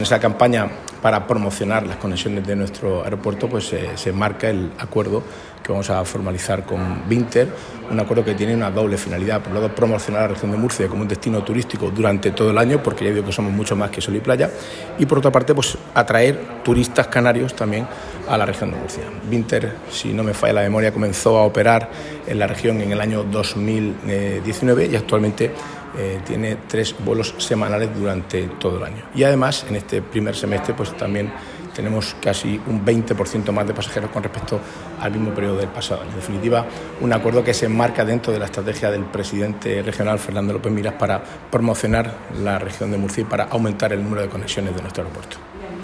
En esa campaña para promocionar las conexiones de nuestro aeropuerto, pues se marca el acuerdo que vamos a formalizar con Binter, un acuerdo que tiene una doble finalidad. Por un lado, promocionar la región de Murcia como un destino turístico durante todo el año, porque ya digo que somos mucho más que sol y playa, y por otra parte, pues atraer turistas canarios también a la región de Murcia. Binter, si no me falla la memoria, comenzó a operar en la región en el año 2019 y actualmente tiene 3 vuelos semanales durante todo el año. Y además, en este primer semestre, pues también tenemos casi un 20% más de pasajeros con respecto al mismo periodo del pasado año. En definitiva, un acuerdo que se enmarca dentro de la estrategia del presidente regional, Fernando López Miras, para promocionar la región de Murcia y para aumentar el número de conexiones de nuestro aeropuerto.